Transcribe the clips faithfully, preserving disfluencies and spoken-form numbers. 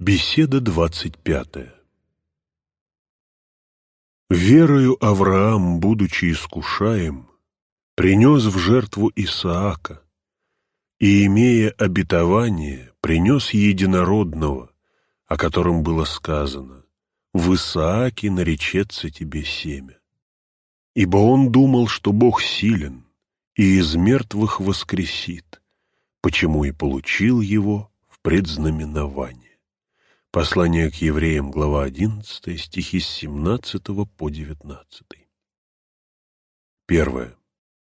Беседа двадцать пятая. Верою Авраам, будучи искушаем, принес в жертву Исаака, и, имея обетование, принес единородного, о котором было сказано: «В Исааке наречется тебе семя». Ибо он думал, что Бог силен, и из мертвых воскресит, почему и получил его в предзнаменование. Послание к евреям, глава одиннадцатая, стихи с семнадцатого по девятнадцатый. Первое.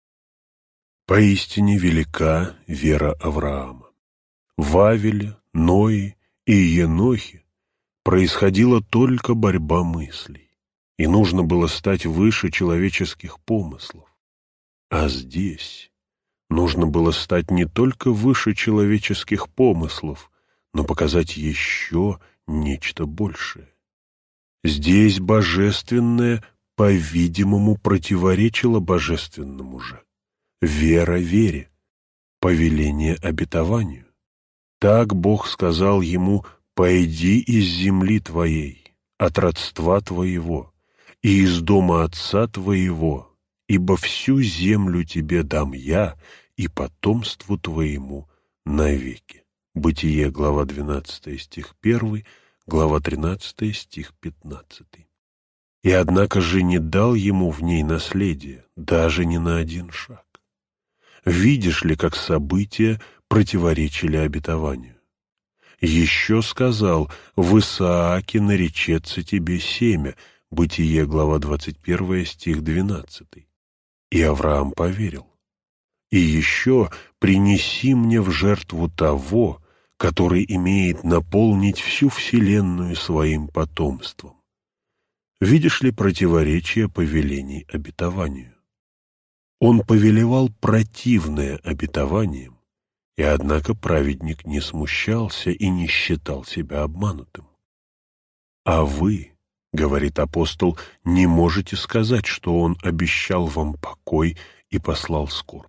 Поистине велика вера Авраама. В Авеле, Ное и Енохе происходила только борьба мыслей, и нужно было стать выше человеческих помыслов. А здесь нужно было стать не только выше человеческих помыслов, но показать еще нечто большее. Здесь божественное, по-видимому, противоречило божественному же. Вера вере, повеление обетованию. Так Бог сказал ему: «Пойди из земли твоей, от родства твоего, и из дома отца твоего, ибо всю землю тебе дам я и потомству твоему навеки». Бытие, глава двенадцатая, стих первый, глава тринадцатая, стих пятнадцатый. И однако же не дал ему в ней наследия, даже ни на один шаг. Видишь ли, как события противоречили обетованию? Еще сказал: «В Исааке наречется тебе семя». Бытие, глава двадцать первая, стих двенадцатый. И Авраам поверил. И еще: «Принеси мне в жертву того, который имеет наполнить всю вселенную своим потомством». Видишь ли противоречие повелений обетованию? Он повелевал противное обетованием, и однако праведник не смущался и не считал себя обманутым. «А вы, — говорит апостол, — не можете сказать, что он обещал вам покой и послал скорбь.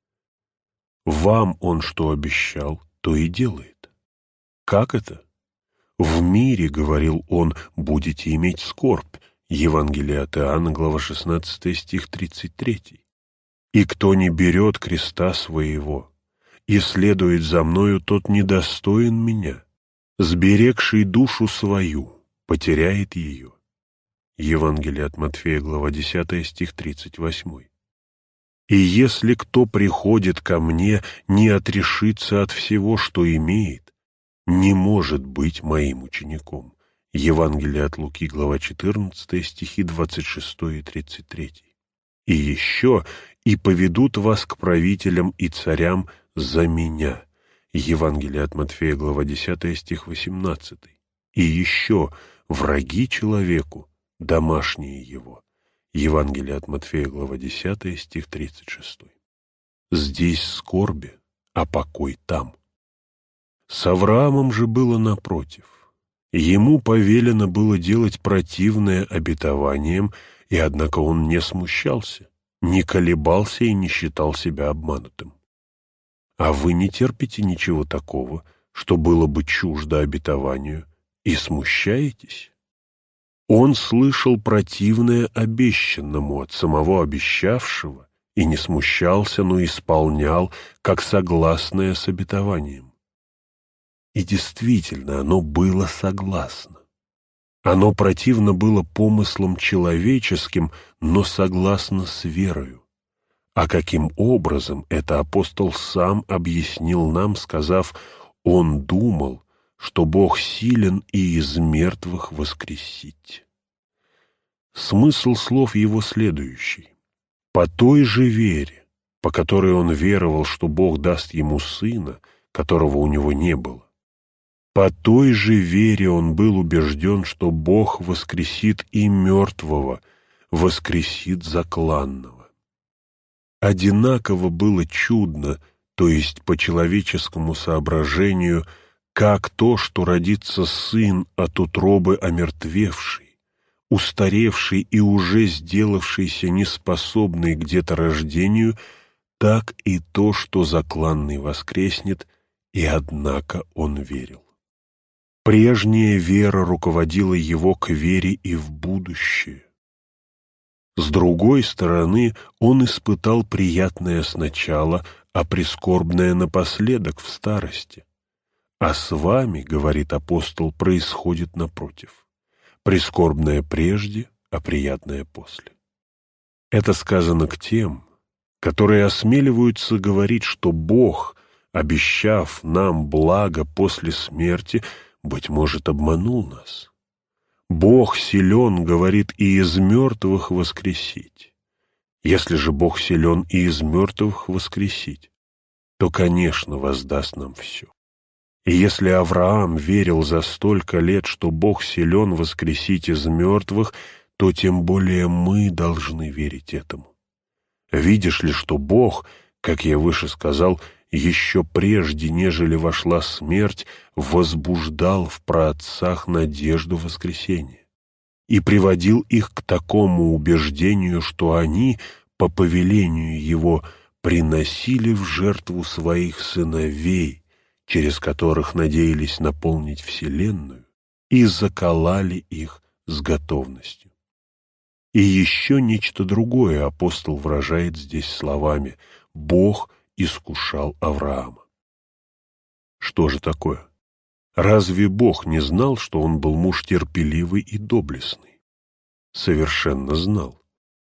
Вам он что обещал, то и делает. Как это? В мире, — говорил он, — будете иметь скорбь». Евангелие от Иоанна, глава шестнадцатая, стих тридцать третий. «И кто не берет креста своего и следует за мною, тот недостоин меня. Сберегший душу свою потеряет ее». Евангелие от Матфея, глава десятая, стих тридцать восьмой. «И если кто приходит ко мне, не отрешится от всего, что имеет, не может быть моим учеником». Евангелие от Луки, глава четырнадцатая, стихи двадцать шестой и тридцать третий. «И еще: и поведут вас к правителям и царям за меня». Евангелие от Матфея, глава десятая, стих восемнадцатый. «И еще: враги человеку, домашние его». Евангелие от Матфея, глава десятая, стих тридцать шестой. Здесь скорби, а покой там. С Авраамом же было напротив. Ему повелено было делать противное обетованием, и однако он не смущался, не колебался и не считал себя обманутым. А вы не терпите ничего такого, что было бы чуждо обетованию, и смущаетесь? Он слышал противное обещанному от самого обещавшего и не смущался, но исполнял, как согласное с обетованием. И действительно, оно было согласно. Оно противно было помыслам человеческим, но согласно с верою. А каким образом, это апостол сам объяснил нам, сказав: «Он думал, что Бог силен и из мертвых воскресить». Смысл слов его следующий: по той же вере, по которой он веровал, что Бог даст ему сына, которого у него не было, по той же вере он был убежден, что Бог воскресит и мертвого, воскресит закланного. Одинаково было чудно, то есть по человеческому соображению, как то, что родится сын от утробы омертвевший, устаревший и уже сделавшийся неспособный к деторождению, так и то, что закланный воскреснет, и однако он верил. Прежняя вера руководила его к вере и в будущее. С другой стороны, он испытал приятное сначала, а прискорбное напоследок в старости. А с вами, говорит апостол, происходит напротив. Прискорбное прежде, а приятное после. Это сказано к тем, которые осмеливаются говорить, что Бог, обещав нам благо после смерти, быть может, обманул нас. Бог силен, говорит, и из мертвых воскресить. Если же Бог силен и из мертвых воскресить, то, конечно, воздаст нам все. И если Авраам верил за столько лет, что Бог силен воскресить из мертвых, то тем более мы должны верить этому. Видишь ли, что Бог, как я выше сказал, еще прежде, нежели вошла смерть, возбуждал в праотцах надежду воскресения и приводил их к такому убеждению, что они, по повелению Его, приносили в жертву своих сыновей, через которых надеялись наполнить вселенную, и заколали их с готовностью. И еще нечто другое апостол выражает здесь словами «Бог искушал Авраама». Что же такое? Разве Бог не знал, что он был муж терпеливый и доблестный? Совершенно знал.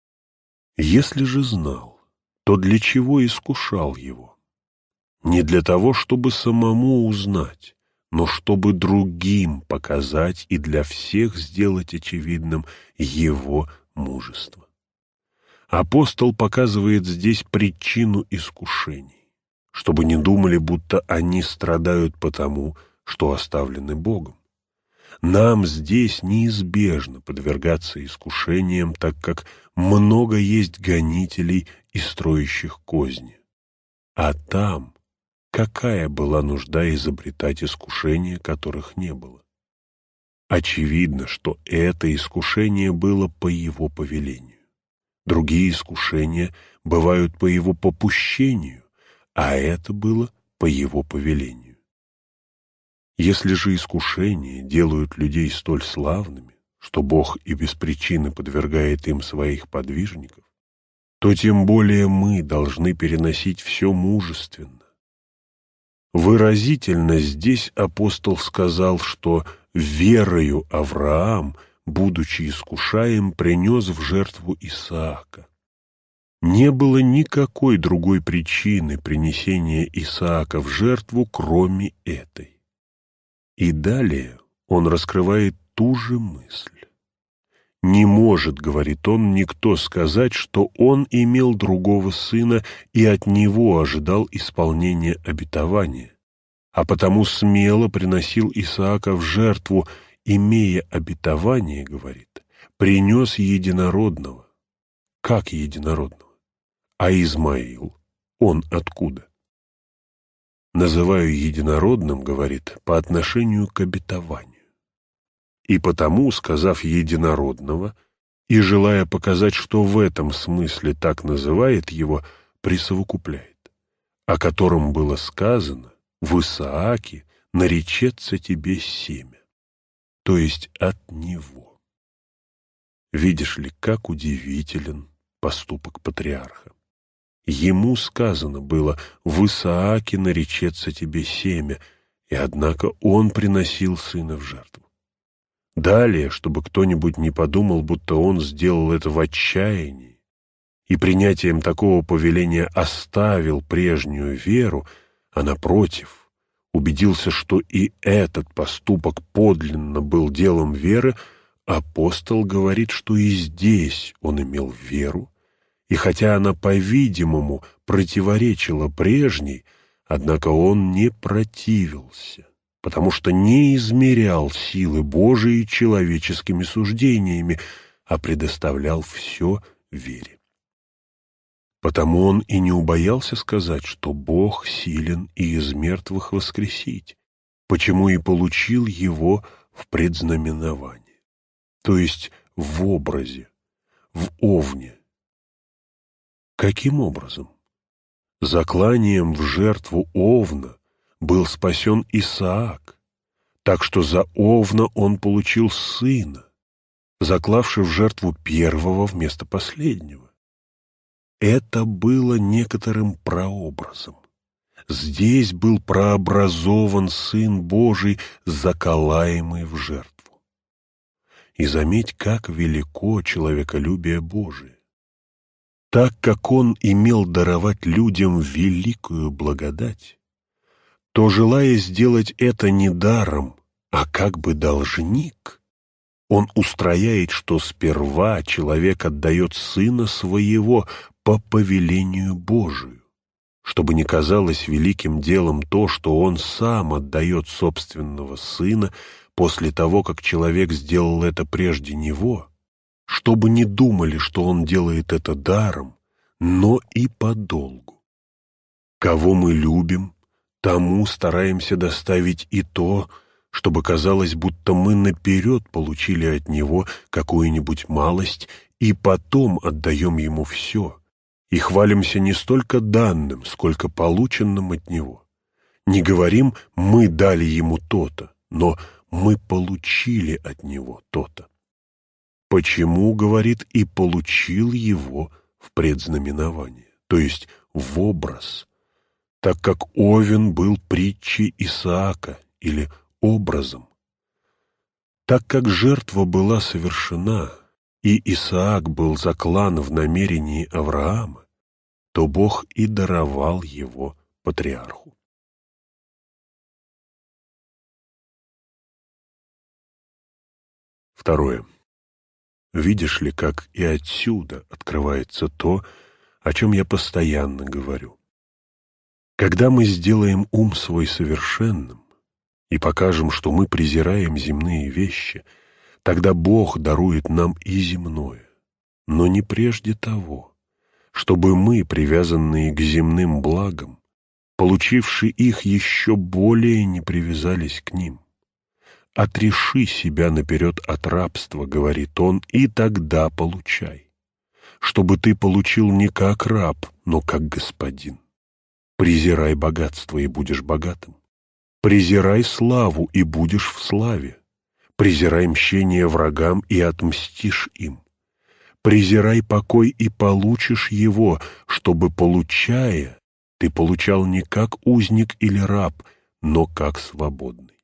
Если же знал, то для чего искушал его? Не для того, чтобы самому узнать, но чтобы другим показать и для всех сделать очевидным его мужество. Апостол показывает здесь причину искушений, чтобы не думали, будто они страдают потому, что оставлены Богом. Нам здесь неизбежно подвергаться искушениям, так как много есть гонителей и строящих козни. А там какая была нужда изобретать искушения, которых не было? Очевидно, что это искушение было по его повелению. Другие искушения бывают по его попущению, а это было по его повелению. Если же искушения делают людей столь славными, что Бог и без причины подвергает им своих подвижников, то тем более мы должны переносить все мужественно. Выразительно здесь апостол сказал, что верою Авраам, будучи искушаем, принес в жертву Исаака. Не было никакой другой причины принесения Исаака в жертву, кроме этой. И далее он раскрывает ту же мысль. «Не может, — говорит он, — никто сказать, что он имел другого сына и от него ожидал исполнения обетования, а потому смело приносил Исаака в жертву, имея обетование, — говорит, — принес единородного». Как единородного? А Измаил, он откуда? Называю единородным, говорит, по отношению к обетованию. И потому, сказав единородного, и желая показать, что в этом смысле так называет его, присовокупляет, о котором было сказано: «В Исааке наречется тебе семя», то есть от него. Видишь ли, как удивителен поступок патриарха. Ему сказано было: «В Исааке наречется тебе семя», и однако он приносил сына в жертву. Далее, чтобы кто-нибудь не подумал, будто он сделал это в отчаянии и принятием такого повеления оставил прежнюю веру, а напротив, убедился, что и этот поступок подлинно был делом веры, апостол говорит, что и здесь он имел веру, и хотя она, по-видимому, противоречила прежней, однако он не противился, потому что не измерял силы Божией человеческими суждениями, а предоставлял все вере. Потому он и не убоялся сказать, что Бог силен и из мертвых воскресить, почему и получил его в предзнаменовании, то есть в образе, в овне. Каким образом? Закланием в жертву овна был спасен Исаак, Так что за Овна он получил сына, заклавши в жертву первого вместо последнего. Это было некоторым прообразом. Здесь был прообразован Сын Божий, заколаемый в жертву. И заметь, как велико человеколюбие Божие. Так как Он имел даровать людям великую благодать, то, желая сделать это не даром, а как бы должник, Он устрояет, что сперва человек отдает Сына Своего по повелению Божию, чтобы не казалось великим делом то, что Он сам отдает собственного Сына после того, как человек сделал это прежде Него, чтобы не думали, что Он делает это даром, но и по долгу. Кого мы любим, тому стараемся доставить и то, чтобы казалось, будто мы наперед получили от Него какую-нибудь малость и потом отдаем Ему все, и хвалимся не столько данным, сколько полученным от Него. Не говорим «мы дали Ему то-то», но «мы получили от Него то-то». Почему, говорит, и получил Его в предзнаменование, то есть в образ, так как Овен был притчей Исаака или образом. Так как жертва была совершена, и Исаак был заклан в намерении Авраама, то Бог и даровал его патриарху. Второе. Видишь ли, как и отсюда открывается то, о чем я постоянно говорю. Когда мы сделаем ум свой совершенным и покажем, что мы презираем земные вещи, тогда Бог дарует нам и земное, но не прежде того, чтобы мы, привязанные к земным благам, получивши их, еще более не привязались к ним. «Отреши себя наперед от рабства, — говорит Он, — и тогда получай, чтобы ты получил не как раб, но как господин. Презирай богатство, и будешь богатым. Презирай славу, и будешь в славе. Презирай мщение врагам, и отмстишь им. Презирай покой, и получишь его, чтобы, получая, ты получал не как узник или раб, но как свободный».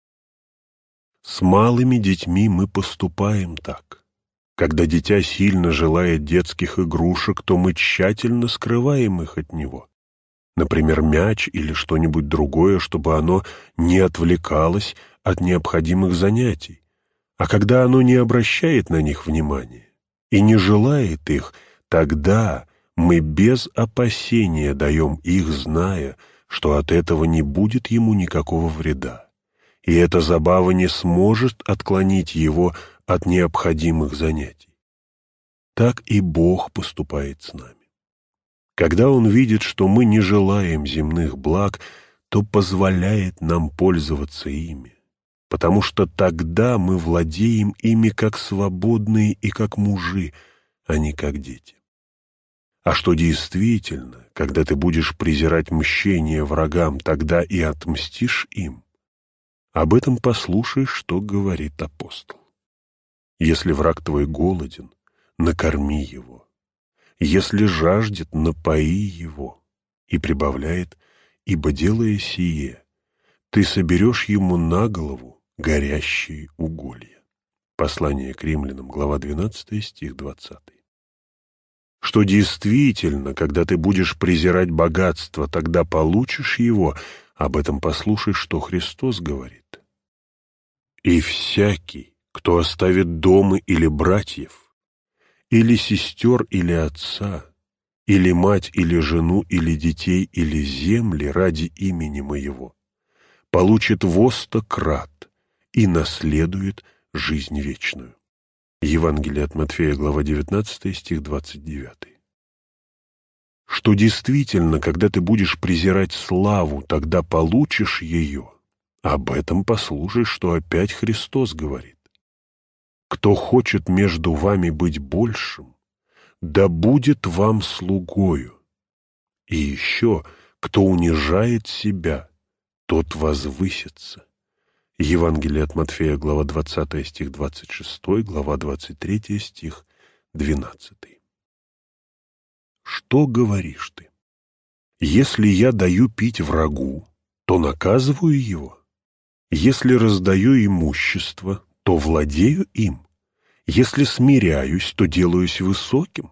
С малыми детьми мы поступаем так. Когда дитя сильно желает детских игрушек, то мы тщательно скрываем их от него. Например, мяч или что-нибудь другое, чтобы оно не отвлекалось от необходимых занятий. А когда оно не обращает на них внимания и не желает их, тогда мы без опасения даем их, зная, что от этого не будет ему никакого вреда, и эта забава не сможет отклонить его от необходимых занятий. Так и Бог поступает с нами. Когда Он видит, что мы не желаем земных благ, то позволяет нам пользоваться ими, потому что тогда мы владеем ими как свободные и как мужи, а не как дети. А что действительно, когда ты будешь презирать мщение врагам, тогда и отмстишь им, об этом послушай, что говорит апостол. Если враг твой голоден, накорми его. Если жаждет, напои его. И прибавляет: ибо, делая сие, ты соберешь ему на голову горящие уголья. Послание к римлянам, глава двенадцатая, стих двадцатый. Что действительно, когда ты будешь презирать богатство, тогда получишь его, об этом послушай, что Христос говорит. «И всякий, кто оставит дома или братьев, или сестер, или отца, или мать, или жену, или детей, или земли ради имени Моего, получит во сто крат и наследует жизнь вечную». Евангелие от Матфея, глава девятнадцатая, стих двадцать девятый. Что действительно, когда ты будешь презирать славу, тогда получишь ее, об этом послушай, что опять Христос говорит. «Кто хочет между вами быть большим, да будет вам слугою. И еще, кто унижает себя, тот возвысится. Евангелие от Матфея, глава двадцатая, стих двадцать шестой, глава двадцать третья, стих двенадцатый. Что говоришь ты? Если я даю пить врагу, то наказываю его. Если раздаю имущество, то владею им. Если смиряюсь, то делаюсь высоким.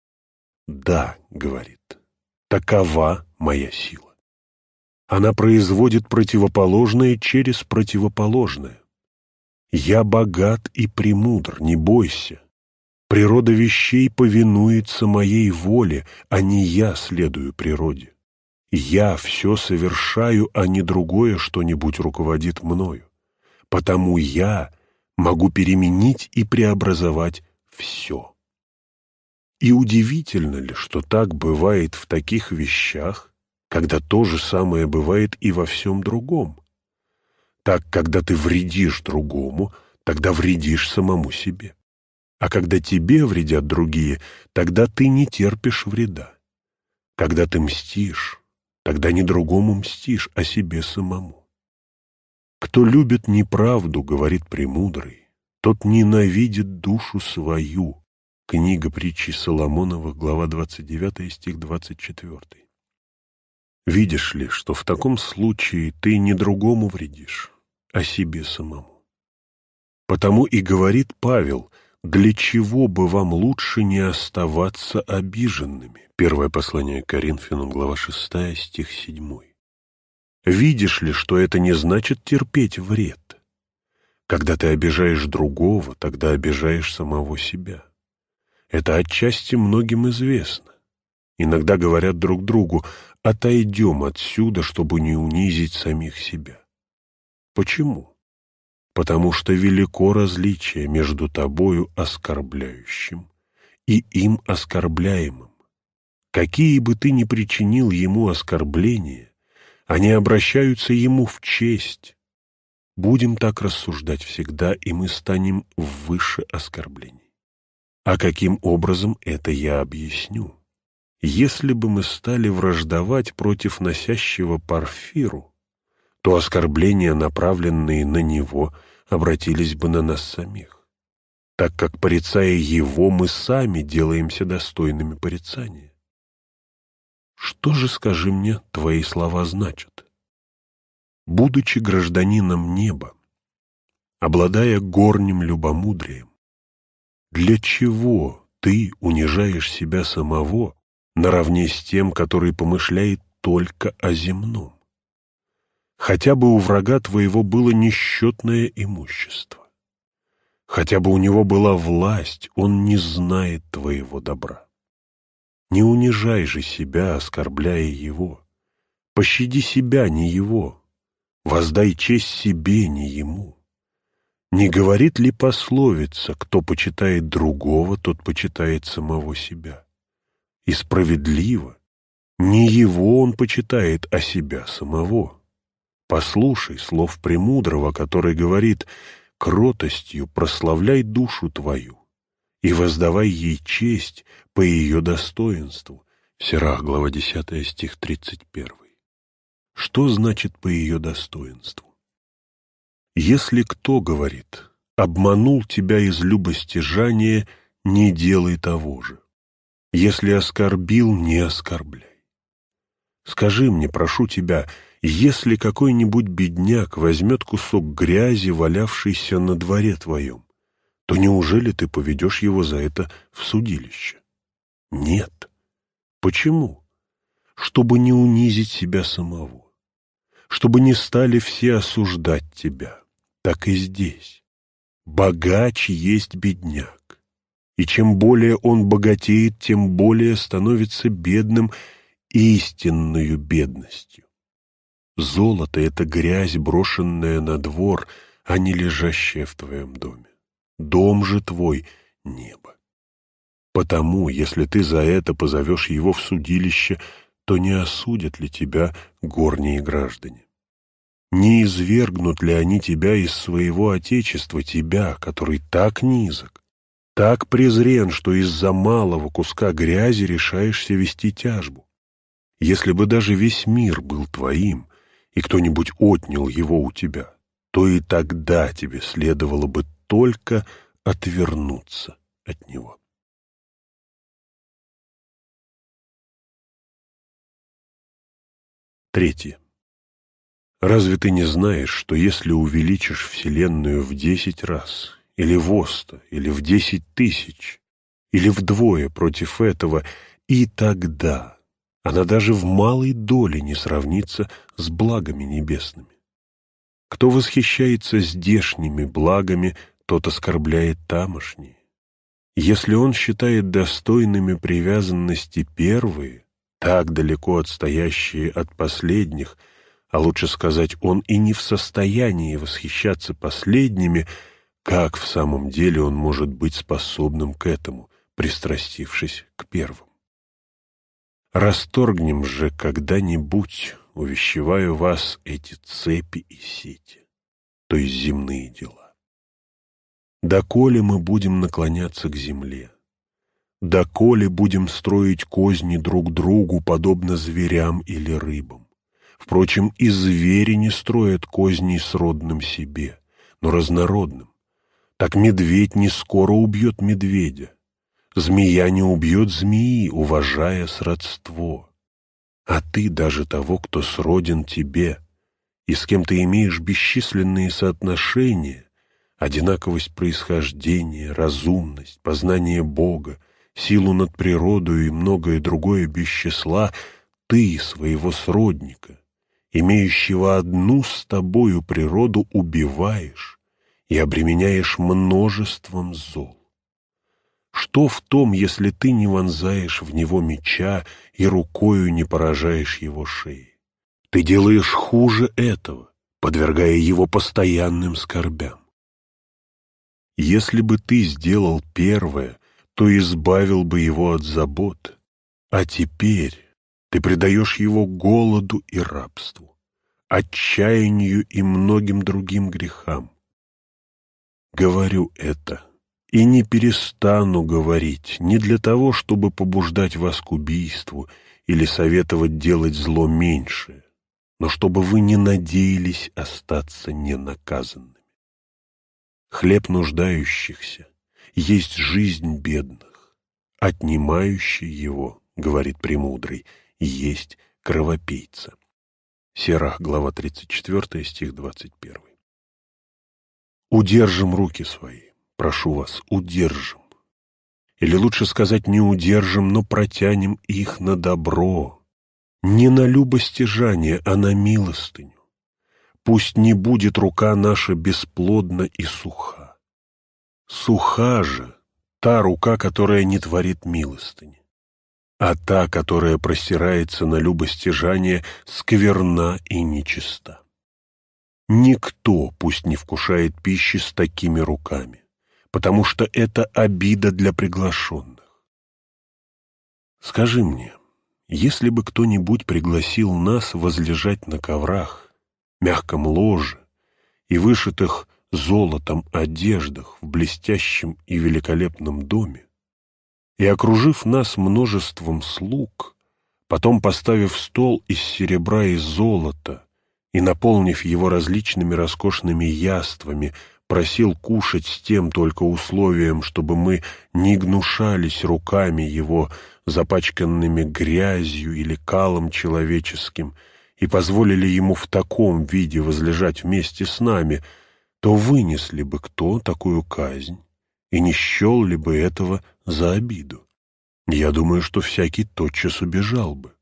Да, говорит, такова моя сила. Она производит противоположное через противоположное. Я богат и премудр, не бойся. Природа вещей повинуется моей воле, а не я следую природе. Я все совершаю, а не другое что-нибудь руководит мною. Потому я могу переменить и преобразовать все. И удивительно ли, что так бывает в таких вещах, когда то же самое бывает и во всем другом? Так, когда ты вредишь другому, тогда вредишь самому себе. А когда тебе вредят другие, тогда ты не терпишь вреда. Когда ты мстишь, тогда не другому мстишь, а себе самому. Кто любит неправду, говорит премудрый, тот ненавидит душу свою. Книга притчи Соломоновых, глава двадцать девятая, стих двадцать четвёртый. Видишь ли, что в таком случае ты не другому вредишь, а себе самому. Потому и говорит Павел, для чего бы вам лучше не оставаться обиженными? Первое послание к Коринфянам, глава шестая, стих седьмой. Видишь ли, что это не значит терпеть вред? Когда ты обижаешь другого, тогда обижаешь самого себя. Это отчасти многим известно. Иногда говорят друг другу: «Отойдем отсюда, чтобы не унизить самих себя». Почему? Потому что велико различие между тобою оскорбляющим и им оскорбляемым. Какие бы ты ни причинил ему оскорбления, они обращаются ему в честь. Будем так рассуждать всегда, и мы станем выше оскорблений. А каким образом, это я объясню. Если бы мы стали враждовать против носящего парфиру, то оскорбления, направленные на него, обратились бы на нас самих, так как, порицая его, мы сами делаемся достойными порицания. Что же, скажи мне, твои слова значат? Будучи гражданином неба, обладая горним любомудрием, для чего ты унижаешь себя самого наравне с тем, который помышляет только о земном? Хотя бы у врага твоего было несчетное имущество, хотя бы у него была власть, он не знает твоего добра. Не унижай же себя, оскорбляя его. Пощади себя, не его. Воздай честь себе, не ему. Не говорит ли пословица: кто почитает другого, тот почитает самого себя? И справедливо, не его он почитает, а себя самого. Послушай слов премудрого, который говорит: кротостью прославляй душу твою и воздавай ей честь по ее достоинству. Сирах, глава десятая, стих тридцать первый. Что значит по ее достоинству? Если кто, говорит, обманул тебя из любостяжания, не делай того же. Если оскорбил, не оскорбляй. Скажи мне, прошу тебя, если какой-нибудь бедняк возьмет кусок грязи, валявшийся на дворе твоем, то неужели ты поведешь его за это в судилище? Нет. Почему? Чтобы не унизить себя самого, чтобы не стали все осуждать тебя. Так и здесь. Богач есть бедняк, и чем более он богатеет, тем более становится бедным истинною бедностью. Золото — это грязь, брошенная на двор, а не лежащая в твоем доме. Дом же твой — небо. Потому, если ты за это позовешь его в судилище, то не осудят ли тебя горние граждане? Не извергнут ли они тебя из своего отечества, тебя, который так низок, так презрен, что из-за малого куска грязи решаешься вести тяжбу? Если бы даже весь мир был твоим, и кто-нибудь отнял его у тебя, то и тогда тебе следовало бы только отвернуться от него. Третье. Разве ты не знаешь, что если увеличишь Вселенную в десять раз, или в сто, или в десять тысяч, или вдвое против этого, и тогда она даже в малой доле не сравнится с благами небесными? Кто восхищается здешними благами, тот оскорбляет тамошние. Если он считает достойными привязанности первые, так далеко отстоящие от последних, а лучше сказать, он и не в состоянии восхищаться последними, как в самом деле он может быть способным к этому, пристрастившись к первым? Расторгнем же когда-нибудь, увещеваю вас, эти цепи и сети, то есть земные дела. Доколе мы будем наклоняться к земле, доколе будем строить козни друг другу, подобно зверям или рыбам. Впрочем, и звери не строят козней сродным себе, но разнородным. Так медведь не скоро убьет медведя, змея не убьет змеи, уважая сродство. А ты даже того, кто сроден тебе, и с кем ты имеешь бесчисленные соотношения, одинаковость происхождения, разумность, познание Бога, силу над природою и многое другое без числа, ты своего сродника, имеющего одну с тобою природу, убиваешь и обременяешь множеством зол. Что в том, если ты не вонзаешь в него меча и рукою не поражаешь его шеи? Ты делаешь хуже этого, подвергая его постоянным скорбям. Если бы ты сделал первое, то избавил бы его от забот, а теперь ты предаешь его голоду и рабству, отчаянию и многим другим грехам. Говорю это и не перестану говорить не для того, чтобы побуждать вас к убийству или советовать делать зло меньшее, но чтобы вы не надеялись остаться ненаказанными. Хлеб нуждающихся есть жизнь бедных, отнимающий его, говорит премудрый, есть кровопийца. Сирах, глава тридцать четвёртая, стих двадцать первый. Удержим руки свои, прошу вас, удержим. Или лучше сказать, не удержим, но протянем их на добро, не на любостяжание, а на милостыню. Пусть не будет рука наша бесплодна и суха. Суха же та рука, которая не творит милостыни, а та, которая простирается на любостяжание, скверна и нечиста. Никто пусть не вкушает пищи с такими руками, потому что это обида для приглашенных. Скажи мне, если бы кто-нибудь пригласил нас возлежать на коврах, мягком ложе и вышитых золотом одеждах в блестящем и великолепном доме, и, окружив нас множеством слуг, потом поставив стол из серебра и золота и, наполнив его различными роскошными яствами, просил кушать с тем только условием, чтобы мы не гнушались руками его, запачканными грязью или калом человеческим, и позволили ему в таком виде возлежать вместе с нами, то вынесли бы кто такую казнь и не счел ли бы этого за обиду? Я думаю, что всякий тотчас убежал бы.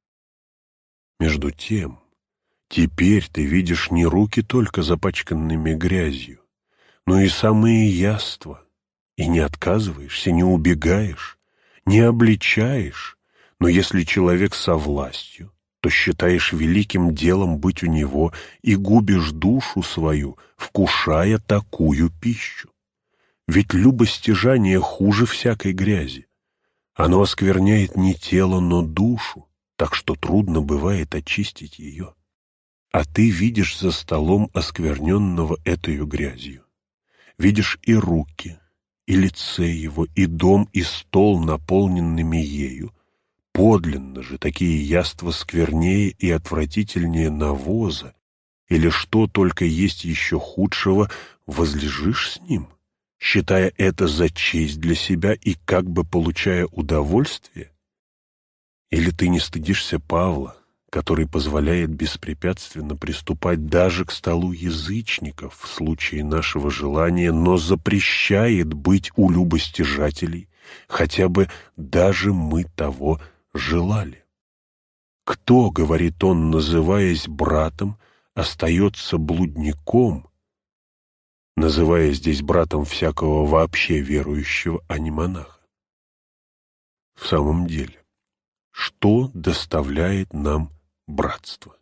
Между тем, теперь ты видишь не руки только запачканными грязью, но и самые яства, и не отказываешься, не убегаешь, не обличаешь, но если человек со властью, то считаешь великим делом быть у него и губишь душу свою, вкушая такую пищу. Ведь любостяжание хуже всякой грязи. Оно оскверняет не тело, но душу, так что трудно бывает очистить ее. А ты видишь за столом оскверненного этою грязью. Видишь и руки, и лице его, и дом, и стол, наполненными ею. Подлинно же такие яства сквернее и отвратительнее навоза, или что только есть еще худшего, возлежишь с ним, считая это за честь для себя и как бы получая удовольствие? Или ты не стыдишься Павла, который позволяет беспрепятственно приступать даже к столу язычников в случае нашего желания, но запрещает быть у любостяжателей, хотя бы даже мы того желали? Кто, говорит он, называясь братом, остается блудником, называя здесь братом всякого вообще верующего, а не монаха? В самом деле, что доставляет нам братство?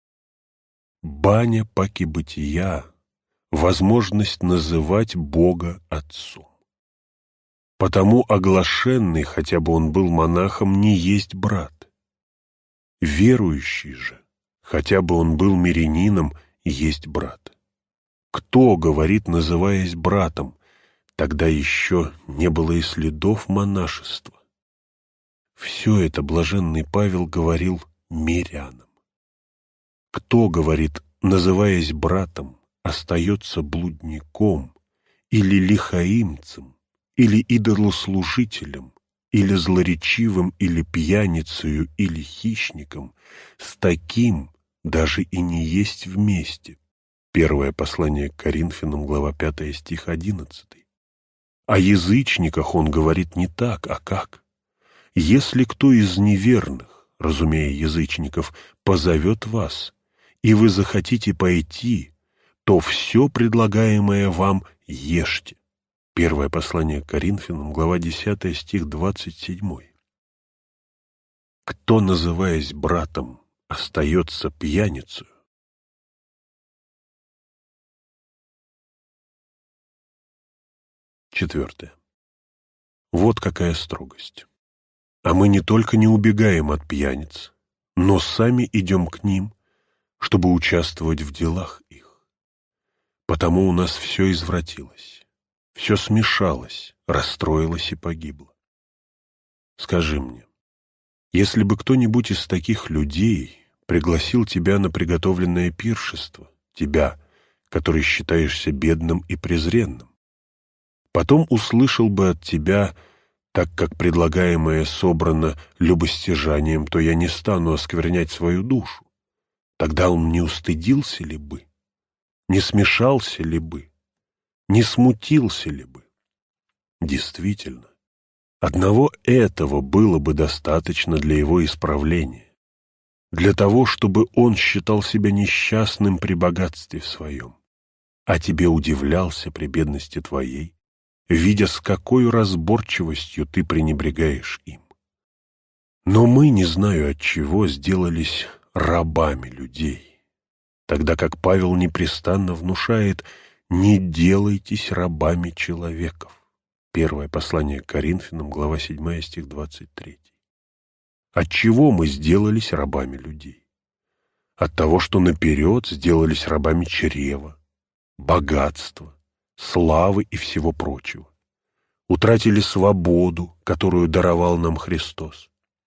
Баня паки бытия, возможность называть Бога Отцом. Потому оглашенный, хотя бы он был монахом, не есть брат. Верующий же, хотя бы он был мирянином, есть брат. Кто, говорит, называясь братом, тогда еще не было и следов монашества. Все это блаженный Павел говорил мирянам. Кто, говорит, называясь братом, остается блудником или лихаимцем, или идолослужителем, или злоречивым, или пьяницею, или хищником, с таким даже и не есть вместе. Первое послание к Коринфянам, глава пятая, стих одиннадцатый. О язычниках он говорит не так, а как? Если кто из неверных, разумея язычников, позовет вас, и вы захотите пойти, то все предлагаемое вам ешьте. Первое послание к Коринфянам, глава десятая, стих двадцать седьмой. Кто, называясь братом, остается пьяницею? Четвертое. Вот какая строгость. А мы не только не убегаем от пьяниц, но сами идем к ним, чтобы участвовать в делах их. Потому у нас все извратилось, все смешалось, расстроилось и погибло. Скажи мне, если бы кто-нибудь из таких людей пригласил тебя на приготовленное пиршество, тебя, который считаешься бедным и презренным, потом услышал бы от тебя: так как предлагаемое собрано любостяжанием, то я не стану осквернять свою душу. Тогда он не устыдился ли бы? Не смешался ли бы? Не смутился ли бы? Действительно, одного этого было бы достаточно для его исправления, для того, чтобы он считал себя несчастным при богатстве своем, а тебе удивлялся при бедности твоей, видя, с какой разборчивостью ты пренебрегаешь им. Но мы, не знаю от чего, сделались рабами людей, тогда как Павел непрестанно внушает: не делайтесь рабами человеков. Первое послание к Коринфянам, глава седьмая, стих двадцать третий. От чего мы сделались рабами людей? От того, что наперед сделались рабами чрева, богатства, славы и всего прочего. Утратили свободу, которую даровал нам Христос.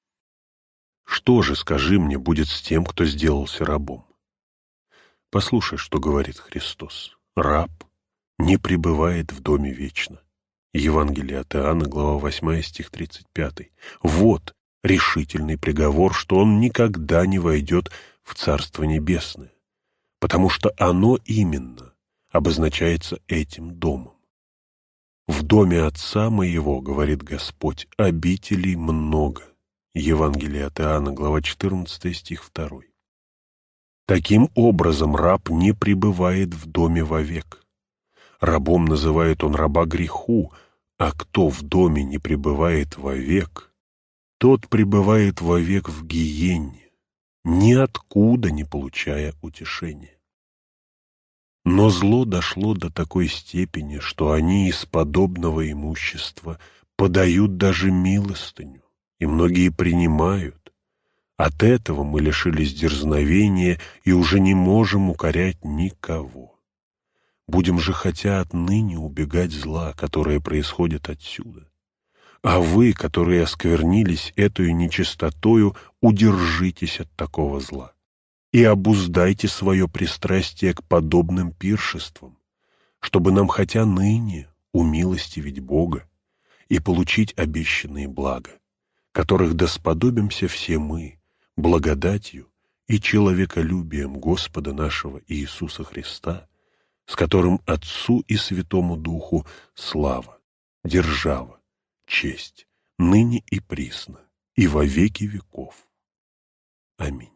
Что же, скажи мне, будет с тем, кто сделался рабом? Послушай, что говорит Христос. Раб не пребывает в доме вечно. Евангелие от Иоанна, глава восьмая, стих тридцать пятый. Вот решительный приговор, что он никогда не войдет в Царство Небесное, потому что оно именно обозначается этим домом. В доме Отца моего, говорит Господь, обителей много. Евангелие от Иоанна, глава четырнадцатая, стих второй. Таким образом, раб не пребывает в доме вовек. Рабом называет он раба греху, а кто в доме не пребывает вовек, тот пребывает вовек в гиенне, ниоткуда не получая утешения. Но зло дошло до такой степени, что они из подобного имущества подают даже милостыню, и многие принимают. От этого мы лишились дерзновения и уже не можем укорять никого. Будем же хотя отныне убегать зла, которое происходит отсюда. А вы, которые осквернились этою нечистотою, удержитесь от такого зла. и обуздайте свое пристрастие к подобным пиршествам, чтобы нам хотя ныне умилостивить Бога и получить обещанные блага, которых досподобимся все мы благодатью и человеколюбием Господа нашего Иисуса Христа, с которым Отцу и Святому Духу слава, держава, честь, ныне и присно, и во веки веков. Аминь.